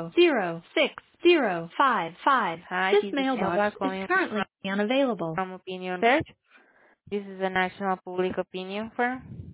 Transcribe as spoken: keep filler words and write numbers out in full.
zero six zero five five. Hi, This this is mailbox Melba is calling currently unavailable. from Opinion Search. This is a national public opinion firm.